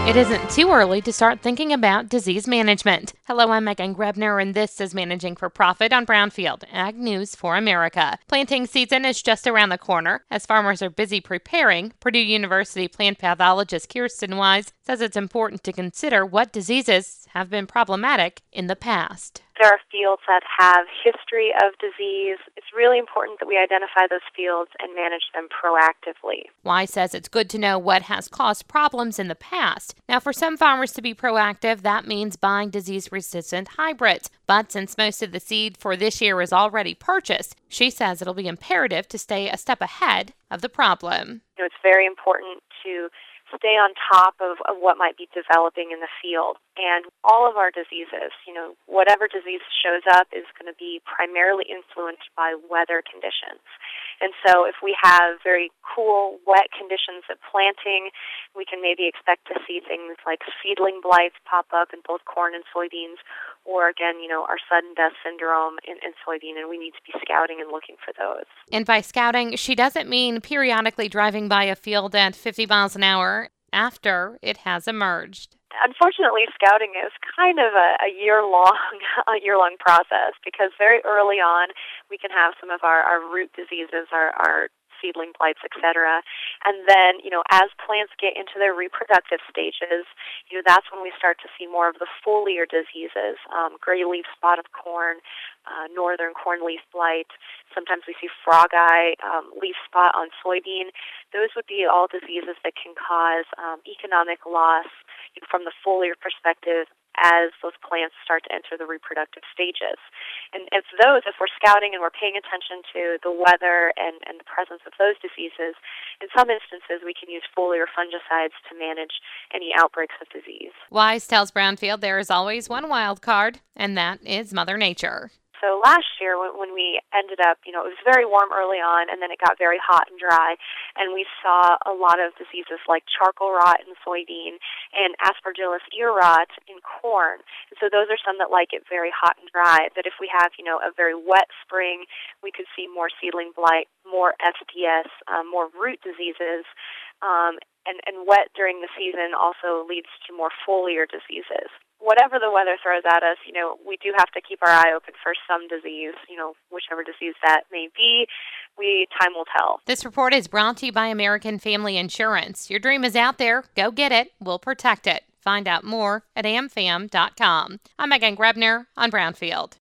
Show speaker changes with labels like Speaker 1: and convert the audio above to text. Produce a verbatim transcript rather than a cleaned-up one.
Speaker 1: It isn't too early to start thinking about disease management. Hello, I'm Megan Grebner, and this is Managing for Profit on Brownfield, Ag News for America. Planting season is just around the corner. As farmers are busy preparing, Purdue University plant pathologist Kirsten Wise says it's important to consider what diseases have been problematic in the past.
Speaker 2: There are fields that have history of disease. It's really important that we identify those fields and manage them proactively.
Speaker 1: Wise says it's good to know what has caused problems in the past. Now, for some farmers to be proactive, that means buying disease-resistant hybrids. But since most of the seed for this year is already purchased, she says it'll be imperative to stay a step ahead of the problem.
Speaker 2: You know, it's very important to stay on top of, of what might be developing in the field. And all of our diseases, you know, whatever disease shows up is going to be primarily influenced by weather conditions. And so if we have very cool, wet conditions at planting, we can maybe expect to see things like seedling blights pop up in both corn and soybeans, or again, you know, our sudden death syndrome in, in soybean, and we need to be scouting and looking for those.
Speaker 1: And by scouting, she doesn't mean periodically driving by a field at fifty miles an hour after it has emerged.
Speaker 2: Unfortunately, scouting is kind of a, a year-long, a year-long process because very early on we can have some of our, our root diseases, our, our seedling blights, et cetera. And then, you know, as plants get into their reproductive stages, you know, that's when we start to see more of the foliar diseases, um, gray leaf spot of corn, uh, northern corn leaf blight. Sometimes we see frog eye, um, leaf spot on soybean. Those would be all diseases that can cause um, economic loss from the foliar perspective as those plants start to enter the reproductive stages. And if those, if we're scouting and we're paying attention to the weather and, and the presence of those diseases, in some instances we can use foliar fungicides to manage any outbreaks of disease.
Speaker 1: Wise tells Brownfield there is always one wild card, and that is Mother Nature.
Speaker 2: So last year when we ended up, you know, it was very warm early on, and then it got very hot and dry, and we saw a lot of diseases like charcoal rot in soybean and Aspergillus ear rot in corn. And so those are some that like it very hot and dry. But if we have, you know, a very wet spring, we could see more seedling blight, more S P S, um, more root diseases. Um, and, and wet during the season also leads to more foliar diseases. Whatever the weather throws at us, you know, we do have to keep our eye open for some disease, you know, whichever disease that may be. We time will tell.
Speaker 1: This report is brought to you by American Family Insurance. Your dream is out there. Go get it. We'll protect it. Find out more at am fam dot com. I'm Megan Grebner on Brownfield.